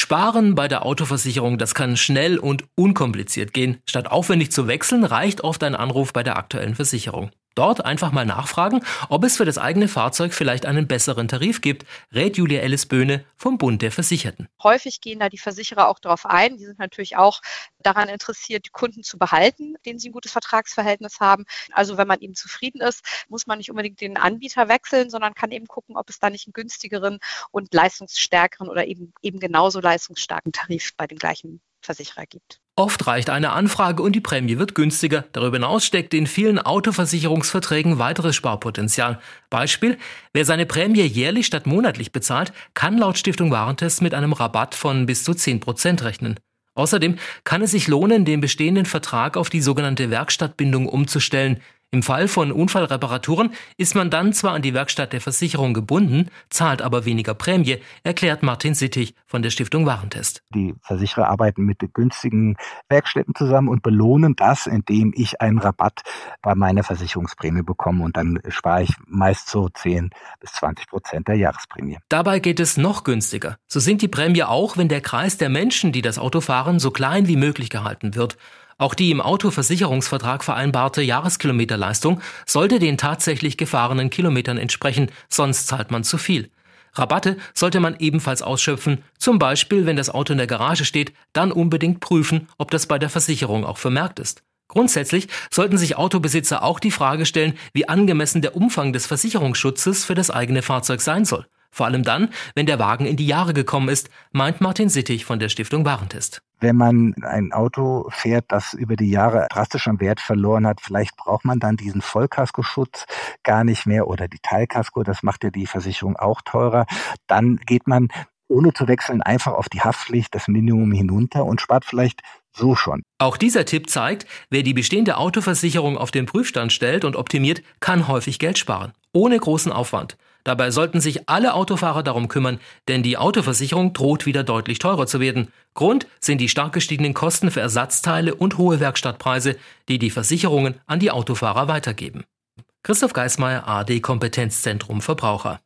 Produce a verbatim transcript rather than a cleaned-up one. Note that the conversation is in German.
Sparen bei der Autoversicherung, das kann schnell und unkompliziert gehen. Statt aufwendig zu wechseln, reicht oft ein Anruf bei der aktuellen Versicherung. Dort einfach mal nachfragen, ob es für das eigene Fahrzeug vielleicht einen besseren Tarif gibt, rät Julia Ellis-Böhne vom Bund der Versicherten. Häufig gehen da die Versicherer auch darauf ein. Die sind natürlich auch daran interessiert, die Kunden zu behalten, denen sie ein gutes Vertragsverhältnis haben. Also wenn man eben zufrieden ist, muss man nicht unbedingt den Anbieter wechseln, sondern kann eben gucken, ob es da nicht einen günstigeren und leistungsstärkeren oder eben, eben genauso leistungsstarken Tarif bei dem gleichen Versicherer gibt. Oft reicht eine Anfrage und die Prämie wird günstiger. Darüber hinaus steckt in vielen Autoversicherungsverträgen weiteres Sparpotenzial. Beispiel: Wer seine Prämie jährlich statt monatlich bezahlt, kann laut Stiftung Warentest mit einem Rabatt von bis zu zehn Prozent rechnen. Außerdem kann es sich lohnen, den bestehenden Vertrag auf die sogenannte Werkstattbindung umzustellen. Im Fall von Unfallreparaturen ist man dann zwar an die Werkstatt der Versicherung gebunden, zahlt aber weniger Prämie, erklärt Martin Sittig von der Stiftung Warentest. Die Versicherer arbeiten mit günstigen Werkstätten zusammen und belohnen das, indem ich einen Rabatt bei meiner Versicherungsprämie bekomme. Und dann spare ich meist so zehn bis zwanzig Prozent der Jahresprämie. Dabei geht es noch günstiger. So sinkt die Prämie auch, wenn der Kreis der Menschen, die das Auto fahren, so klein wie möglich gehalten wird. Auch die im Autoversicherungsvertrag vereinbarte Jahreskilometerleistung sollte den tatsächlich gefahrenen Kilometern entsprechen, sonst zahlt man zu viel. Rabatte sollte man ebenfalls ausschöpfen, zum Beispiel wenn das Auto in der Garage steht, dann unbedingt prüfen, ob das bei der Versicherung auch vermerkt ist. Grundsätzlich sollten sich Autobesitzer auch die Frage stellen, wie angemessen der Umfang des Versicherungsschutzes für das eigene Fahrzeug sein soll. Vor allem dann, wenn der Wagen in die Jahre gekommen ist, meint Martin Sittig von der Stiftung Warentest. Wenn man ein Auto fährt, das über die Jahre drastisch an Wert verloren hat, vielleicht braucht man dann diesen Vollkaskoschutz gar nicht mehr oder die Teilkasko, das macht ja die Versicherung auch teurer. Dann geht man ohne zu wechseln einfach auf die Haftpflicht, das Minimum hinunter und spart vielleicht so schon. Auch dieser Tipp zeigt, wer die bestehende Autoversicherung auf den Prüfstand stellt und optimiert, kann häufig Geld sparen, ohne großen Aufwand. Dabei sollten sich alle Autofahrer darum kümmern, denn die Autoversicherung droht wieder deutlich teurer zu werden. Grund sind die stark gestiegenen Kosten für Ersatzteile und hohe Werkstattpreise, die die Versicherungen an die Autofahrer weitergeben. Christoph Geismeier, A R D Kompetenzzentrum Verbraucher.